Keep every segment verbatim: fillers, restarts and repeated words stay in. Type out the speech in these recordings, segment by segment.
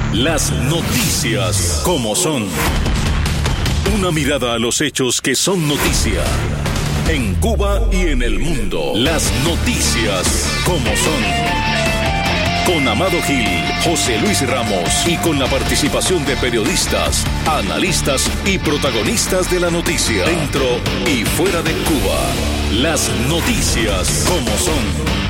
Las noticias como son. Una mirada a los hechos que son noticia. En Cuba y en el mundo. Las noticias como son. Con Amado Gil, José Luis Ramos y con la participación de periodistas, analistas y protagonistas de la noticia. Dentro y fuera de Cuba. Las noticias como son.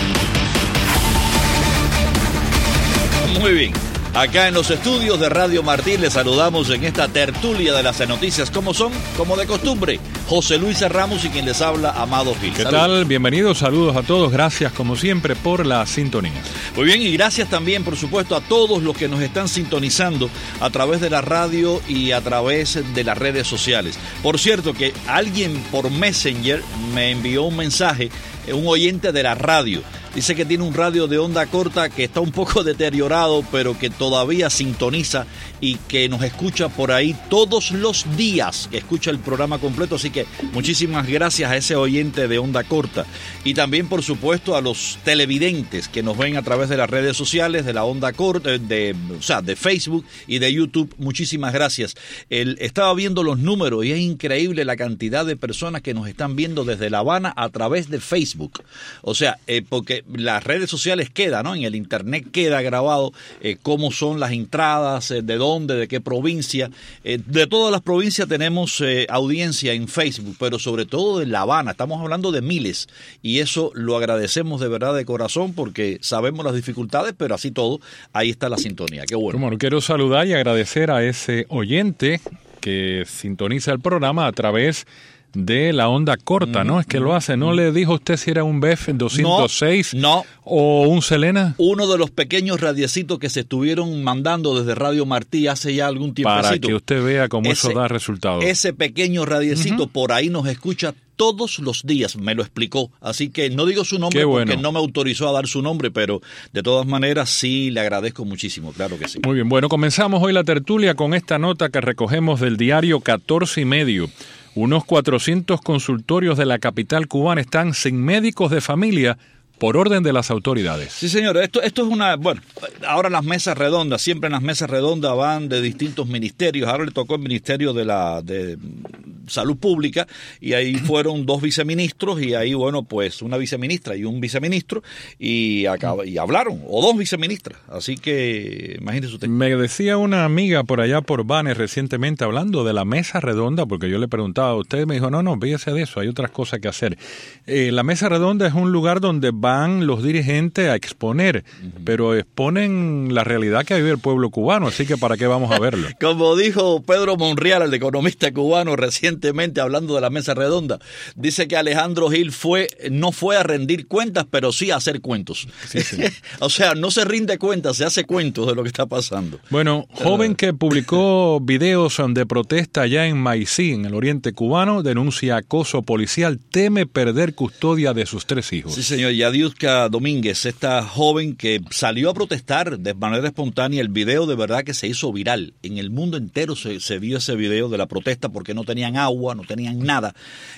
Muy bien. Acá en los estudios de Radio Martín les saludamos en esta tertulia de las noticias como son, como de costumbre, José Luis Ramos y quien les habla, Amado Gil. ¿Qué Saludos. tal? Bienvenidos, saludos a todos, gracias como siempre por la sintonía. Muy bien, y gracias también, por supuesto, a todos los que nos están sintonizando a través de la radio y a través de las redes sociales. Por cierto, que alguien por Messenger me envió un mensaje, un oyente de la radio. Dice que tiene un radio de onda corta que está un poco deteriorado, pero que todavía sintoniza y que nos escucha por ahí todos los días, que escucha el programa completo. Así que muchísimas gracias a ese oyente de onda corta. Y también, por supuesto, a los televidentes que nos ven a través de las redes sociales, de la onda corta, de, o sea, de Facebook y de YouTube. Muchísimas gracias. El, estaba viendo los números y es increíble la cantidad de personas que nos están viendo desde La Habana a través de Facebook. O sea, eh, porque las redes sociales queda, ¿no? En el internet queda grabado eh, cómo son las entradas, eh, de dónde, de qué provincia. Eh, de todas las provincias tenemos eh, audiencia en Facebook, pero sobre todo de La Habana. Estamos hablando de miles y eso lo agradecemos de verdad de corazón porque sabemos las dificultades, pero así todo, ahí está la sintonía. Qué bueno. Bueno, quiero saludar y agradecer a ese oyente que sintoniza el programa a través de la onda corta, ¿no? Es que lo hace. ¿No le dijo usted si era un B F doscientos seis no, no. o un Selena? Uno de los pequeños radiecitos que se estuvieron mandando desde Radio Martí hace ya algún tiempecito. Para que usted vea cómo ese, eso da resultados. Ese pequeño radiecito uh-huh. por ahí nos escucha todos los días, me lo explicó. Así que no digo su nombre bueno. porque no me autorizó a dar su nombre, pero de todas maneras sí le agradezco muchísimo, claro que sí. Muy bien, bueno, comenzamos hoy la tertulia con esta nota que recogemos del diario catorce y medio. Unos cuatrocientos consultorios de la capital cubana están sin médicos de familia por orden de las autoridades. Sí, señor. Esto, esto es una... Bueno, ahora las mesas redondas, siempre en las mesas redondas van de distintos ministerios. Ahora le tocó el Ministerio de la de Salud Pública y ahí fueron dos viceministros y ahí, bueno, pues una viceministra y un viceministro y, acaba, y hablaron, o dos viceministras. Así que, imagínese usted. Me decía una amiga por allá por Banes recientemente hablando de la mesa redonda, porque yo le preguntaba a usted, me dijo, no, no, fíjese de eso, hay otras cosas que hacer. Eh, la mesa redonda es un lugar donde van los dirigentes a exponer, uh-huh. pero exponen la realidad que vive el pueblo cubano, así que ¿para qué vamos a verlo? Como dijo Pedro Monreal, el economista cubano, recientemente hablando de la mesa redonda, dice que Alejandro Gil fue, no fue a rendir cuentas, pero sí a hacer cuentos. Sí, sí. O sea, no se rinde cuentas, se hace cuentos de lo que está pasando. Bueno, joven que publicó videos de protesta allá en Maicí, en el oriente cubano, denuncia acoso policial, teme perder custodia de sus tres hijos. Sí, señor, ya Yadiuska Domínguez, esta joven que salió a protestar de manera espontánea. El video de verdad que se hizo viral. En el mundo entero se, se vio ese video de la protesta porque no tenían agua, no tenían nada.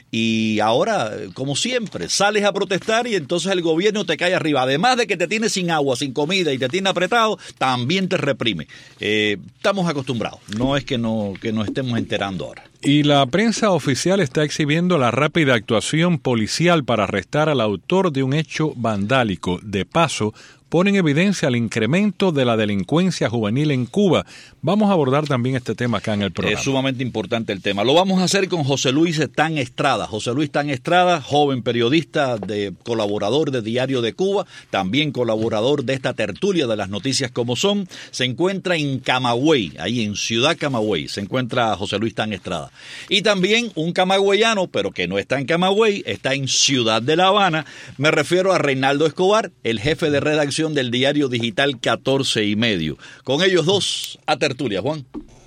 Y ahora, como siempre, sales a protestar y entonces el gobierno te cae arriba. Además de que te tiene sin agua, sin comida y te tiene apretado, también te reprime. Eh, estamos acostumbrados. No es que no, que nos estemos enterando ahora. Y la prensa oficial está exhibiendo la rápida actuación policial para arrestar al autor de un hecho vandálico. De paso, pone en evidencia el incremento de la delincuencia juvenil en Cuba. Vamos a abordar también este tema acá en el programa. Es sumamente importante el tema. Lo vamos a hacer con José Luis Tan Estrada. José Luis Tan Estrada, joven periodista, de colaborador de Diario de Cuba, también colaborador de esta tertulia de las noticias como son. Se encuentra en Camagüey, ahí en Ciudad Camagüey, se encuentra José Luis Tan Estrada. Y también un camagüeyano, pero que no está en Camagüey, está en Ciudad de La Habana. Me refiero a Reinaldo Escobar, el jefe de redacción del diario digital catorce y medio. Con ellos dos, a tertulia, Juan.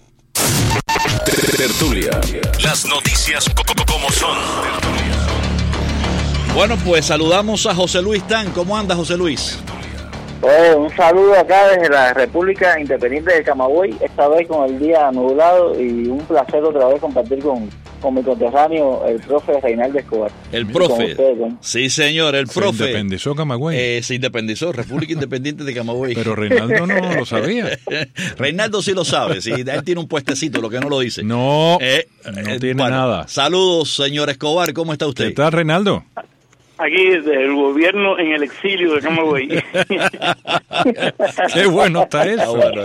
Tertulia. Las noticias como son. Bueno, pues saludamos a José Luis Tan. ¿Cómo anda, José Luis? Oh, un saludo acá desde la República Independiente de Camagüey, esta vez con el día nublado y un placer otra vez compartir con, con mi conterráneo, el profe Reinaldo Escobar. El profe. Ustedes, ¿no? Sí, señor, el profe. Se independizó Camagüey. Eh, se independizó, República Independiente de Camagüey. Pero Reinaldo no lo sabía. Reinaldo sí lo sabe, sí, él tiene un puestecito, lo que no lo dice. No, eh, no eh, tiene bueno, nada. Saludos, señor Escobar, ¿cómo está usted? ¿Qué tal, Reinaldo? Aquí del gobierno en el exilio de Camagüey. Qué bueno está eso. Ah, bueno.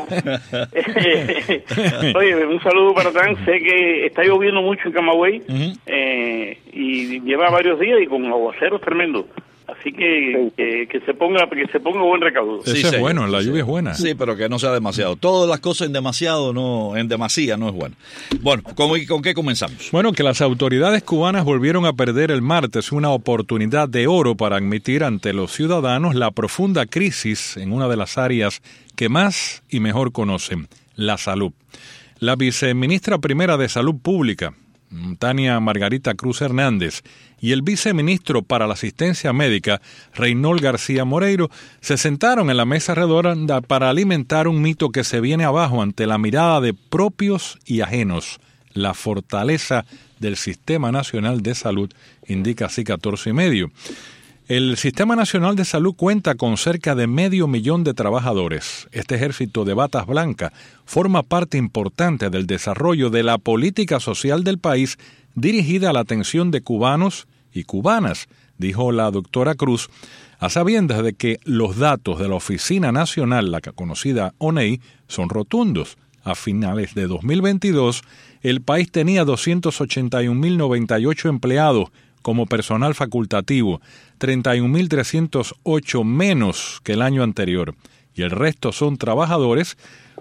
Oye, un saludo para Tan. Sé que está lloviendo mucho en Camagüey, Uh-huh. eh, y lleva varios días y con aguaceros tremendos. Así que, que que se ponga que se ponga buen recaudo. Ese Sí, es señor, bueno, la sí, lluvia señor. es buena. Sí, pero que no sea demasiado. Todas las cosas en demasiado, no, en demasía no es bueno. Bueno, ¿con, con qué comenzamos? Bueno, que las autoridades cubanas volvieron a perder el martes una oportunidad de oro para admitir ante los ciudadanos la profunda crisis en una de las áreas que más y mejor conocen, la salud. La viceministra primera de Salud Pública, Tania Margarita Cruz Hernández, y el viceministro para la Asistencia Médica, Reynold García Moreiro, se sentaron en la mesa redonda para alimentar un mito que se viene abajo ante la mirada de propios y ajenos. La fortaleza del Sistema Nacional de Salud, indica así catorce y medio. El Sistema Nacional de Salud cuenta con cerca de medio millón de trabajadores. Este ejército de batas blancas forma parte importante del desarrollo de la política social del país dirigida a la atención de cubanos y cubanas, dijo la doctora Cruz, a sabiendas de que los datos de la Oficina Nacional, la conocida O N E I, son rotundos. A finales de dos mil veintidós, el país tenía doscientos ochenta y un mil noventa y ocho empleados como personal facultativo, treinta y un mil trescientos ocho menos que el año anterior, y el resto son trabajadores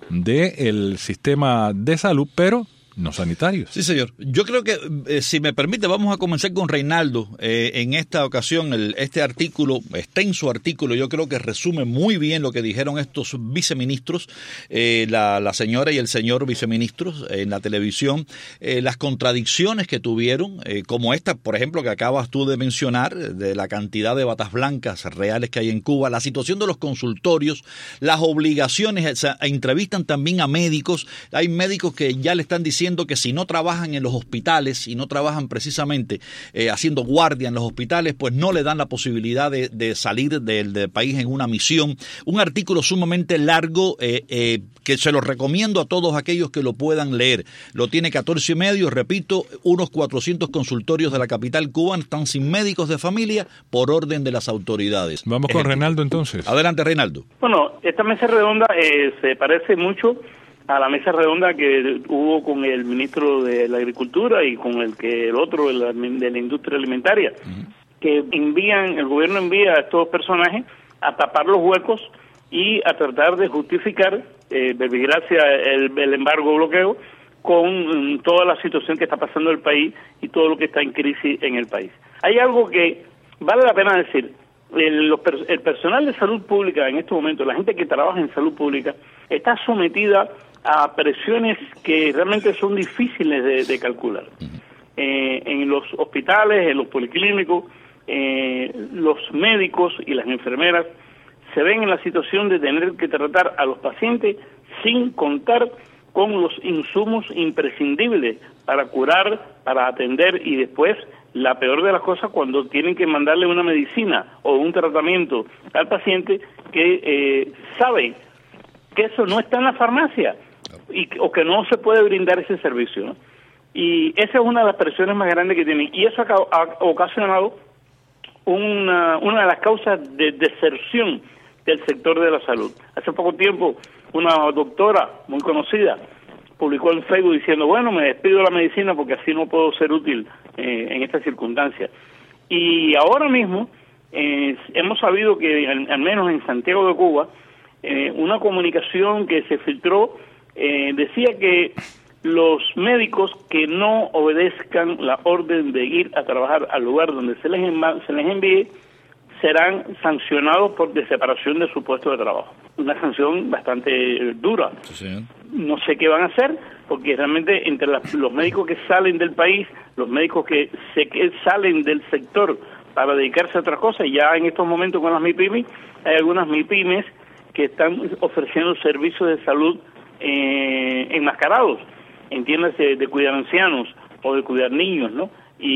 del sistema de salud, pero no sanitarios. Sí, señor. Yo creo que, eh, si me permite, vamos a comenzar con Reinaldo. Eh, en esta ocasión, el, este artículo, extenso artículo, yo creo que resume muy bien lo que dijeron estos viceministros, eh, la, la señora y el señor viceministros en la televisión, eh, las contradicciones que tuvieron, eh, como esta, por ejemplo, que acabas tú de mencionar, de la cantidad de batas blancas reales que hay en Cuba, la situación de los consultorios, las obligaciones, o sea, entrevistan también a médicos. Hay médicos que ya le están diciendo que si no trabajan en los hospitales y no trabajan precisamente eh, haciendo guardia en los hospitales, pues no le dan la posibilidad de, de salir del, del país en una misión. Un artículo sumamente largo eh, eh, que se lo recomiendo a todos aquellos que lo puedan leer. Lo tiene catorce y medio, repito, unos cuatrocientos consultorios de la capital cubana están sin médicos de familia por orden de las autoridades. Vamos con Reinaldo entonces. Adelante, Reinaldo. Bueno, esta mesa redonda eh, se parece mucho a la mesa redonda que hubo con el ministro de la Agricultura y con el que el otro de la, de la industria alimentaria, uh-huh. que envían, el gobierno envía a estos personajes a tapar los huecos y a tratar de justificar, eh, gracias el, el embargo bloqueo, con um, toda la situación que está pasando en el país y todo lo que está en crisis en el país. Hay algo que vale la pena decir. El, los, el personal de salud pública en este momento, la gente que trabaja en salud pública, está sometida a presiones que realmente son difíciles de, de calcular. Uh-huh. Eh, en los hospitales, en los policlínicos, eh, los médicos y las enfermeras se ven en la situación de tener que tratar a los pacientes sin contar con los insumos imprescindibles para curar, para atender, y después, la peor de las cosas, cuando tienen que mandarle una medicina o un tratamiento al paciente que eh, sabe que eso no está en la farmacia y o que no se puede brindar ese servicio, ¿no? Y esa es una de las presiones más grandes que tienen, y eso ha, ha ocasionado una, una de las causas de deserción del sector de la salud. Hace poco tiempo una doctora muy conocida publicó en Facebook diciendo, bueno, me despido de la medicina porque así no puedo ser útil eh, en estas circunstancias. Y ahora mismo eh, hemos sabido que, al, al menos en Santiago de Cuba, eh, una comunicación que se filtró eh, decía que los médicos que no obedezcan la orden de ir a trabajar al lugar donde se les, env- se les envíe serán sancionados por deseparación de su puesto de trabajo. Una sanción bastante dura. Sí, señor. No sé qué van a hacer, porque realmente entre las, los médicos que salen del país, los médicos que, se, que salen del sector para dedicarse a otras cosas, ya en estos momentos con las MIPYMES, hay algunas MIPYMES que están ofreciendo servicios de salud eh, enmascarados, entiéndase, de cuidar ancianos o de cuidar niños, ¿no?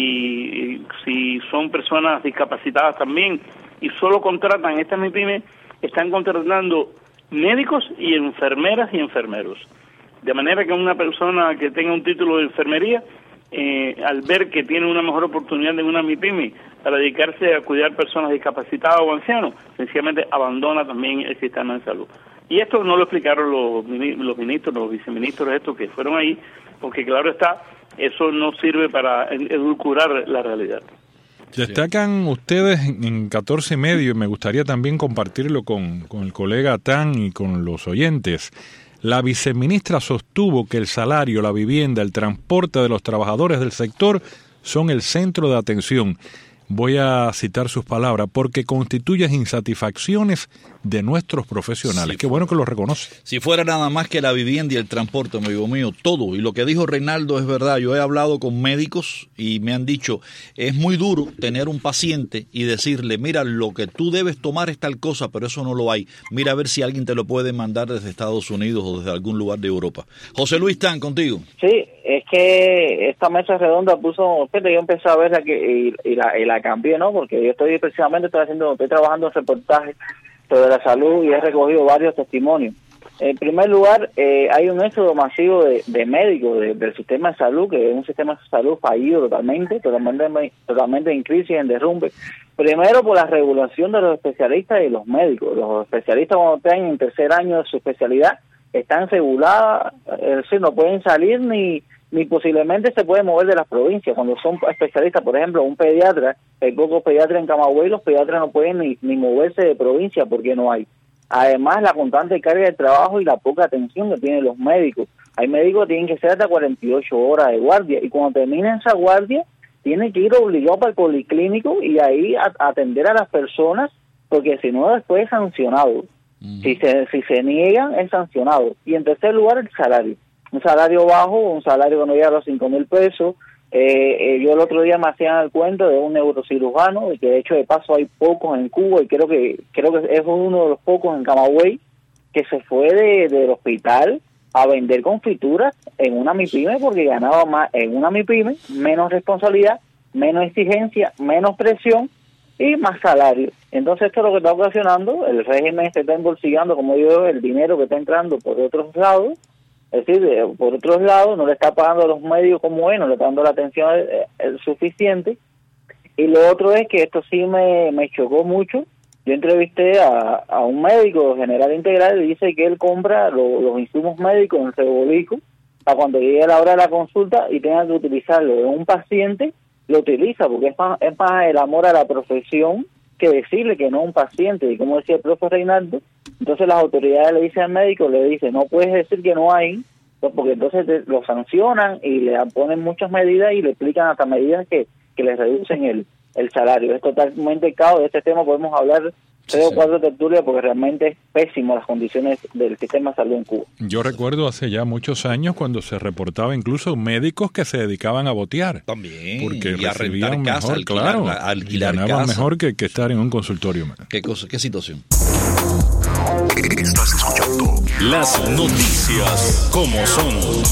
Y, y si son personas discapacitadas también, y solo contratan, estas MIPYME están contratando médicos y enfermeras y enfermeros. De manera que una persona que tenga un título de enfermería, eh, al ver que tiene una mejor oportunidad en una MIPYME para dedicarse a cuidar personas discapacitadas o ancianos, sencillamente abandona también el sistema de salud. Y esto no lo explicaron los, los ministros, los viceministros, estos que fueron ahí, porque claro está, eso no sirve para edulcorar la realidad. Destacan ustedes en catorce y medio, y me gustaría también compartirlo con, con el colega Tan y con los oyentes. La viceministra sostuvo que el salario, la vivienda, el transporte de los trabajadores del sector son el centro de atención. Voy a citar sus palabras, porque constituyen insatisfacciones de nuestros profesionales. Sí. Qué bueno que lo reconoce. Si fuera nada más que la vivienda y el transporte, amigo mío, todo. Y lo que dijo Reinaldo es verdad. Yo he hablado con médicos y me han dicho, es muy duro tener un paciente y decirle, mira, lo que tú debes tomar es tal cosa, pero eso no lo hay. Mira a ver si alguien te lo puede mandar desde Estados Unidos o desde algún lugar de Europa. José Luis Tan, contigo. Sí, es que esta mesa redonda puso, yo empecé a verla que, y, y, la, y la cambié, ¿no? Porque yo estoy precisamente, estoy haciendo, estoy trabajando en reportajes sobre la salud y he recogido varios testimonios. En primer lugar, eh, hay un éxodo masivo de, de médicos de, del sistema de salud, que es un sistema de salud fallido totalmente, totalmente, totalmente en crisis, en derrumbe. Primero por la regulación de los especialistas y los médicos. Los especialistas cuando están en tercer año de su especialidad están reguladas, es decir, no pueden salir ni ni posiblemente se pueden mover de las provincias. Cuando son especialistas, por ejemplo, un pediatra, hay pocos pediatras en Camagüey, los pediatras no pueden ni, ni moverse de provincia porque no hay. Además, la constante carga de trabajo y la poca atención que tienen los médicos. Hay médicos que tienen que ser hasta cuarenta y ocho horas de guardia, y cuando terminan esa guardia, tienen que ir obligados para el policlínico y ahí a, a atender a las personas, porque si no, después es sancionado. Uh-huh. Si se, si se niegan, es sancionado. Y en tercer lugar, el salario. Un salario bajo, un salario que no llega a los cinco mil pesos. Eh, eh, yo el otro día me hacían el cuento de un neurocirujano, y que de hecho de paso hay pocos en Cuba, y creo que creo que es uno de los pocos en Camagüey, que se fue de, del hospital a vender confituras en una MIPYME porque ganaba más en una MIPYME, menos responsabilidad, menos exigencia, menos presión y más salario. Entonces esto es lo que está ocasionando, el régimen se está embolsillando, como digo, el dinero que está entrando por otros lados. Es decir, por otros lados, no le está pagando a los medios como es, no le está dando la atención eh, eh, suficiente. Y lo otro es que esto sí me, me chocó mucho. Yo entrevisté a, a un médico general integral y dice que él compra lo, los insumos médicos en Rebolico para cuando llegue la hora de la consulta y tenga que utilizarlo de un paciente, lo utiliza, porque es más, es más el amor a la profesión que decirle que no a un paciente. Y como decía el profesor Reinaldo, entonces las autoridades le dicen al médico, le dicen, no puedes decir que no hay, porque entonces te, lo sancionan y le ponen muchas medidas y le explican hasta medidas que, que le reducen el, el salario. Es totalmente caos. De este tema podemos hablar tres sí, o cuatro tertulias porque realmente es pésimo las condiciones del sistema de salud en Cuba. Yo recuerdo hace ya muchos años cuando se reportaba incluso médicos que se dedicaban a botear. También. Porque y a recibían mejor, casa, alquilar, claro, alquilar y ganaban casa. mejor que, que estar en un consultorio. ¿Qué cosa, qué situación? Estás escuchando las noticias como son.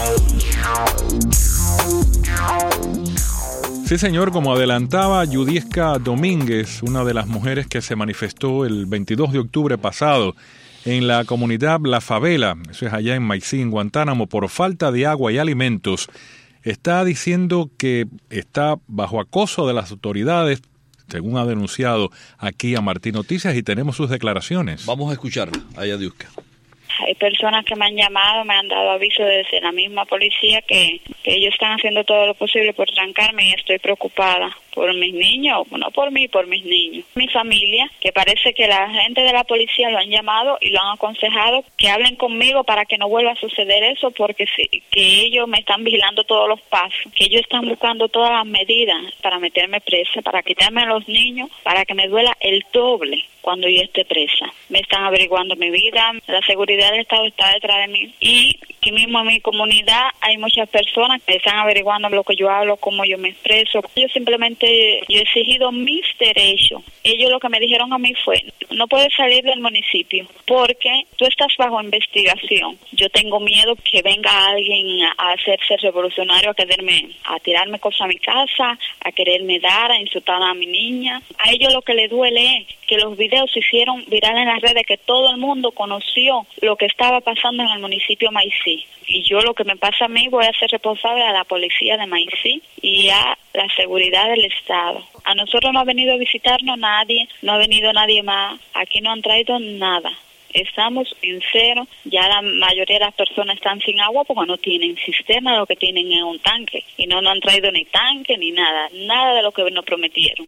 Sí, señor, como adelantaba Yudiska Domínguez, una de las mujeres que se manifestó el veintidós de octubre pasado en la comunidad La Favela, eso es allá en Maicí, en Guantánamo, por falta de agua y alimentos, está diciendo que está bajo acoso de las autoridades, según ha denunciado aquí a Martín Noticias, y tenemos sus declaraciones. Vamos a escucharla, a Yudiska. Hay personas que me han llamado, me han dado aviso desde la misma policía que, que ellos están haciendo todo lo posible por trancarme y estoy preocupada por mis niños, no por mí, por mis niños. Mi familia, que parece que la gente de la policía lo han llamado y lo han aconsejado que hablen conmigo para que no vuelva a suceder eso, porque sí, que ellos me están vigilando todos los pasos, que ellos están buscando todas las medidas para meterme presa, para quitarme a los niños, para que me duela el doble cuando yo esté presa. Me están averiguando mi vida, la seguridad Estado está detrás de mí. Y aquí mismo en mi comunidad hay muchas personas que están averiguando lo que yo hablo, cómo yo me expreso. Yo simplemente, yo he exigido mis derechos. Ellos lo que me dijeron a mí fue, no puedes salir del municipio porque tú estás bajo investigación. Yo tengo miedo que venga alguien a hacerse revolucionario, a quererme, a tirarme cosas a mi casa, a quererme dar, a insultar a mi niña. A ellos lo que les duele es que los videos se hicieron virales en las redes, que todo el mundo conoció lo que estaba pasando en el municipio Maicí. Y yo lo que me pasa a mí voy a ser responsable a la policía de Maicí y a la seguridad del Estado. A nosotros no ha venido a visitarnos nadie, no ha venido nadie más, aquí no han traído nada. Estamos en cero, ya la mayoría de las personas están sin agua porque no tienen sistema, lo que tienen es un tanque. Y no nos han traído ni tanque ni nada, nada de lo que nos prometieron.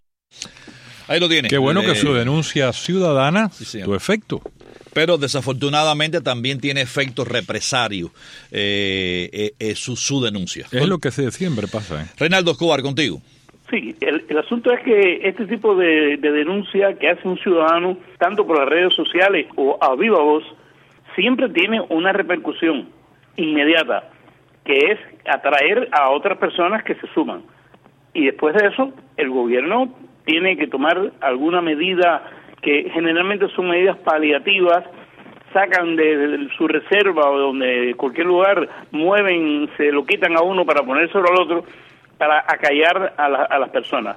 Ahí lo tiene. Qué bueno eh, que su denuncia ciudadana sí, tuvo efecto. Pero desafortunadamente también tiene efectos represarios eh, eh, eh, su, su denuncia. Es lo que se siempre pasa. ¿eh? Reinaldo Escobar, contigo. Sí, el, el asunto es que este tipo de, de denuncia que hace un ciudadano, tanto por las redes sociales o a viva voz, siempre tiene una repercusión inmediata, que es atraer a otras personas que se suman. Y después de eso, el gobierno tiene que tomar alguna medida que generalmente son medidas paliativas, sacan de, de su reserva o donde cualquier lugar mueven, se lo quitan a uno para ponérselo al otro, para acallar a, la, a las personas.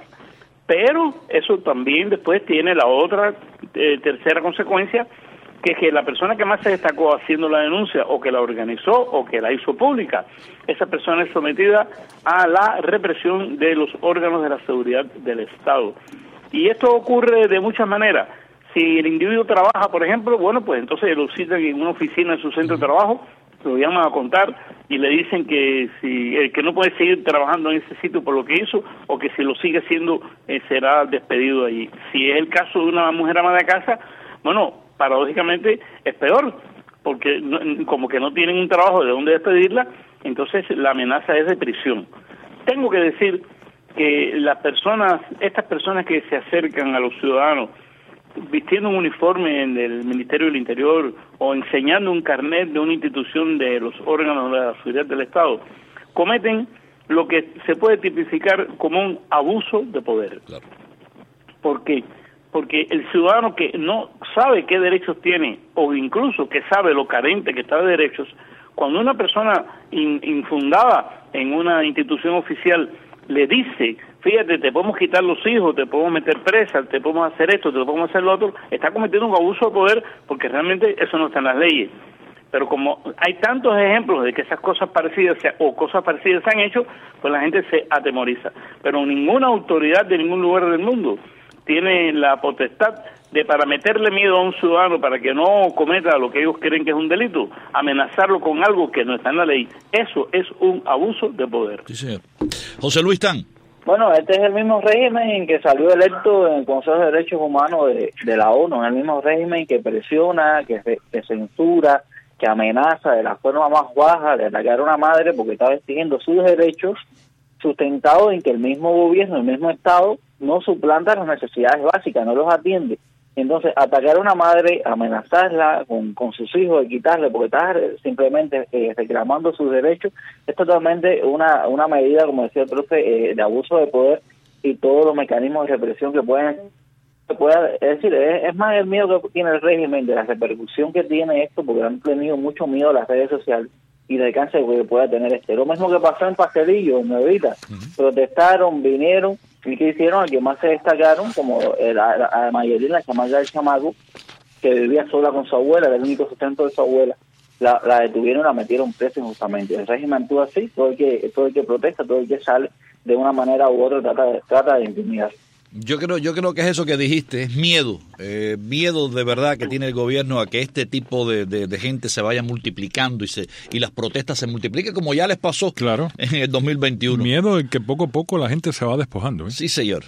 Pero eso también después tiene la otra eh, tercera consecuencia, que es que la persona que más se destacó haciendo la denuncia, o que la organizó, o que la hizo pública, esa persona es sometida a la represión de los órganos de la seguridad del Estado. Y esto ocurre de muchas maneras. Si el individuo trabaja, por ejemplo, bueno, pues entonces lo citan en una oficina en su centro de trabajo, lo llaman a contar y le dicen que si eh, que no puede seguir trabajando en ese sitio por lo que hizo, o que si lo sigue haciendo eh, será despedido allí. Si es el caso de una mujer ama de casa, bueno, paradójicamente es peor, porque no, como que no tienen un trabajo de dónde despedirla, entonces la amenaza es de prisión. Tengo que decir que las personas, estas personas que se acercan a los ciudadanos vistiendo un uniforme del Ministerio del Interior o enseñando un carnet de una institución de los órganos de la seguridad del Estado, cometen lo que se puede tipificar como un abuso de poder. Claro. ¿Por qué? Porque el ciudadano que no sabe qué derechos tiene, o incluso que sabe lo carente que está de derechos, cuando una persona in, infundada en una institución oficial le dice, fíjate, te podemos quitar los hijos, te podemos meter presa, te podemos hacer esto, te podemos hacer lo otro, está cometiendo un abuso de poder, porque realmente eso no está en las leyes. Pero como hay tantos ejemplos de que esas cosas parecidas se, o cosas parecidas se han hecho, pues la gente se atemoriza. Pero ninguna autoridad de ningún lugar del mundo tiene la potestad de, para meterle miedo a un ciudadano para que no cometa lo que ellos creen que es un delito, amenazarlo con algo que no está en la ley. Eso es un abuso de poder. Sí, señor. José Luis Tan. Bueno, este es el mismo régimen que salió electo en el Consejo de Derechos Humanos de, de la ONU, es el mismo régimen que presiona, que, que censura, que amenaza de la forma más baja de atacar a una madre porque estaba exigiendo sus derechos, sustentado en que el mismo gobierno, el mismo Estado, no suplanta las necesidades básicas, no los atiende. Entonces, atacar a una madre, amenazarla con, con sus hijos, de quitarle, porque está simplemente eh, reclamando sus derechos, es totalmente una una medida, como decía el profe, eh, de abuso de poder y todos los mecanismos de represión que pueden, que pueda, es decir, es, es más el miedo que tiene el régimen, de la repercusión que tiene esto, porque han tenido mucho miedo a las redes sociales y del alcance que pueda tener este. Lo mismo que pasó en Pastelillo, en Nuevita, uh-huh. Protestaron, vinieron, y que hicieron, al que más se destacaron, como la, la mayoría, la chamaca del chamaco, que vivía sola con su abuela, era el único sustento de su abuela, la, la detuvieron y la metieron presa injustamente. El régimen actúa así, todo el que todo el que protesta, todo el que sale, de una manera u otra trata de, trata de intimidar. Yo creo, yo creo que es eso que dijiste, es miedo, eh, miedo de verdad que tiene el gobierno a que este tipo de, de, de gente se vaya multiplicando y se y las protestas se multipliquen, como ya les pasó claro. en el dos mil veintiuno. Miedo de que poco a poco la gente se va despojando. ¿eh? Sí, señor.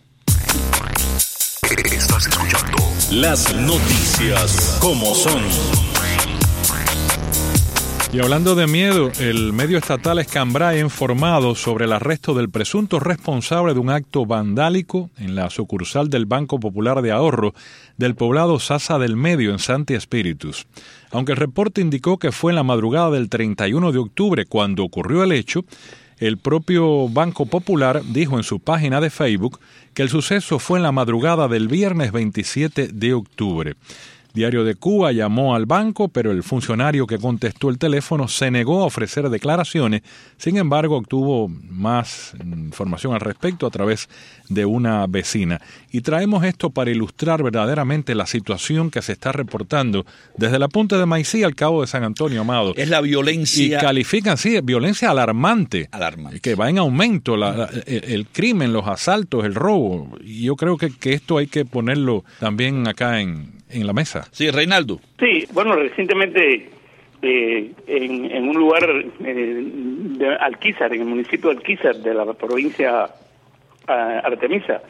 Estás escuchando las noticias como son. Y hablando de miedo, el medio estatal Escambray ha informado sobre el arresto del presunto responsable de un acto vandálico en la sucursal del Banco Popular de Ahorro del poblado Sasa del Medio en Santi Espíritus. Aunque el reporte indicó que fue en la madrugada del treinta y uno de octubre cuando ocurrió el hecho, el propio Banco Popular dijo en su página de Facebook que el suceso fue en la madrugada del viernes veintisiete de octubre. Diario de Cuba llamó al banco, pero el funcionario que contestó el teléfono se negó a ofrecer declaraciones. Sin embargo, obtuvo más información al respecto a través de una vecina. Y traemos esto para ilustrar verdaderamente la situación que se está reportando desde la punta de Maicí al Cabo de San Antonio, Amado. Es la violencia... Y califican, sí, violencia alarmante. Alarmante. Que va en aumento, la, la, el, el crimen, los asaltos, el robo. Y yo creo que, que esto hay que ponerlo también acá en... en la mesa. Sí, Reinaldo. Sí, bueno, recientemente eh, en, en un lugar eh, de Alquizar, en el municipio de Alquizar, de la provincia uh, Artemisa,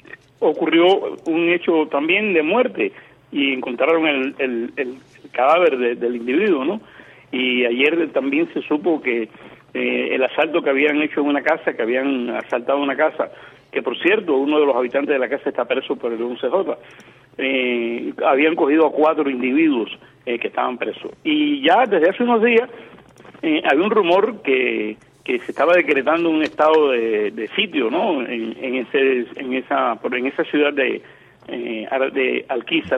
ocurrió un hecho también de muerte y encontraron el, el, el cadáver de, del individuo, ¿no? Y ayer también se supo que eh, el asalto que habían hecho en una casa, que habían asaltado una casa, que por cierto, uno de los habitantes de la casa está preso por el once J, Eh, habían cogido a cuatro individuos eh, que estaban presos. Y ya desde hace unos días eh, había un rumor que, que se estaba decretando un estado de, de sitio, ¿no? En, en ese en esa en esa ciudad de eh, de Alquizar.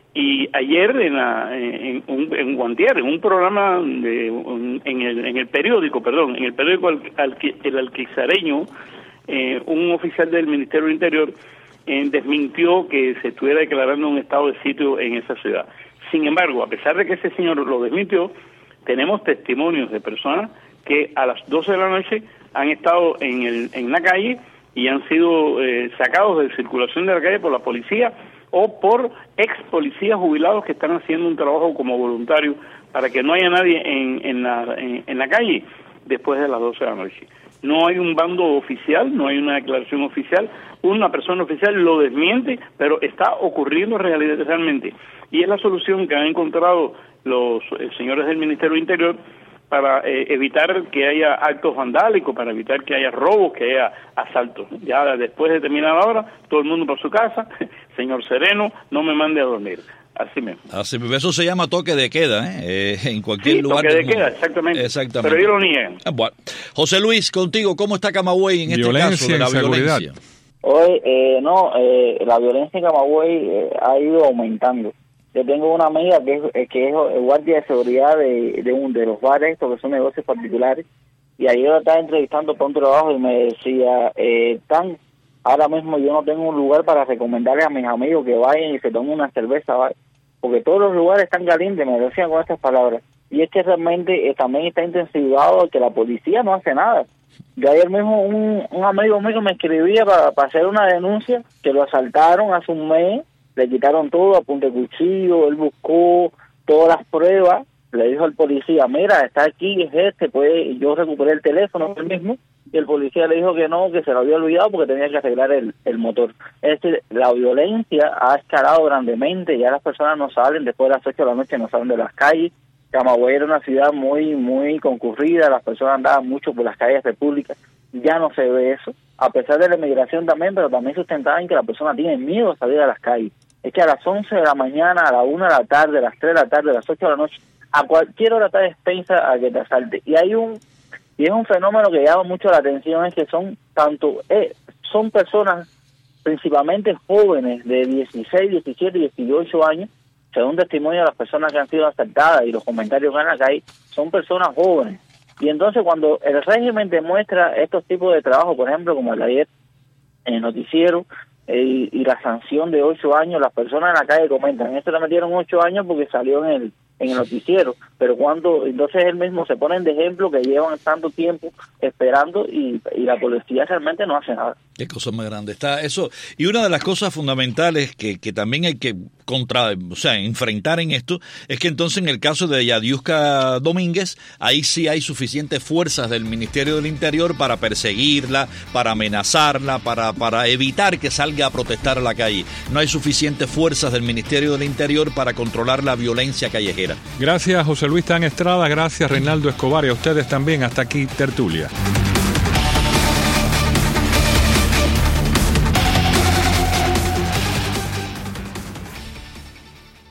Y ayer en la, en, un, en Guantier, en un programa de un, en el en el periódico, perdón, en el periódico al, al, el alquizareño, eh, un oficial del Ministerio del Interior Eh, desmintió que se estuviera declarando un estado de sitio en esa ciudad. Sin embargo, a pesar de que ese señor lo desmintió, tenemos testimonios de personas que a las doce de la noche han estado en, el, en la calle y han sido eh, sacados de circulación de la calle por la policía o por ex policías jubilados que están haciendo un trabajo como voluntario para que no haya nadie en, en, la, en, en la calle después de las doce de la noche. No hay un bando oficial, no hay una declaración oficial, una persona oficial lo desmiente, pero está ocurriendo realidad, realmente. Y es la solución que han encontrado los eh, señores del Ministerio del Interior para eh, evitar que haya actos vandálicos, para evitar que haya robos, que haya asaltos. Ya después de terminar la hora, todo el mundo para su casa, señor sereno, no me mande a dormir. Así mismo. Así, eso se llama toque de queda, ¿eh? Eh, en cualquier sí, lugar. Toque de queda, exactamente. exactamente. Pero ellos lo niegan. Ah, bueno. José Luis, contigo, ¿cómo está Camagüey en violencia, este caso de la inseguridad. violencia? Hoy, eh, no, eh, la violencia en Camagüey eh, ha ido aumentando. Yo tengo una amiga que es, que es guardia de seguridad de, de, un, de los bares, estos que son negocios particulares, y ayer la estaba entrevistando para un trabajo y me decía, eh, tan, ahora mismo yo no tengo un lugar para recomendarle a mis amigos que vayan y se tomen una cerveza, ¿vale? Porque todos los lugares están calientes, me decían con estas palabras. Y es que realmente eh, también está intensivado que la policía no hace nada. Yo ayer mismo un, un amigo mío me escribía para, para hacer una denuncia, que lo asaltaron hace un mes, le quitaron todo, a punta de cuchillo, él buscó todas las pruebas, le dijo al policía, mira, está aquí, es este, pues yo recuperé el teléfono él mismo, y el policía le dijo que no, que se lo había olvidado porque tenía que arreglar el, el motor. Es decir, la violencia ha escalado grandemente, ya las personas no salen, después de las ocho de la noche no salen de las calles. Camagüey era una ciudad muy, muy concurrida, las personas andaban mucho por las calles repúblicas, ya no se ve eso, a pesar de la emigración también, pero también sustentaba en que la persona tiene miedo a salir a las calles. Es que a las once de la mañana, a la una de la tarde, a las tres de la tarde, a las ocho de la noche, a cualquier hora está expensa a que te asalte. Y hay un y es un fenómeno que llama mucho la atención, es que son tanto eh, son personas principalmente jóvenes de dieciséis, diecisiete, dieciocho años, según testimonio de las personas que han sido asaltadas y los comentarios que han acá, son personas jóvenes. Y entonces cuando el régimen te muestra estos tipos de trabajo, por ejemplo, como el de ayer en el noticiero, eh, y, y la sanción de ocho años, las personas en la calle comentan, esto le metieron ocho años porque salió en el en el noticiero, pero cuando entonces él mismo se ponen de ejemplo que llevan tanto tiempo esperando y, y la policía realmente no hace nada. Qué cosa más grande está eso. Y una de las cosas fundamentales que, que también hay que contra, o sea, enfrentar en esto es que entonces en el caso de Yadiuska Domínguez, ahí sí hay suficientes fuerzas del Ministerio del Interior para perseguirla, para amenazarla, para, para evitar que salga a protestar a la calle. No hay suficientes fuerzas del Ministerio del Interior para controlar la violencia callejera. quiera. Gracias, José Luis Tan Estrada, gracias, Reinaldo Escobar, y a ustedes también. Hasta aquí, Tertulia.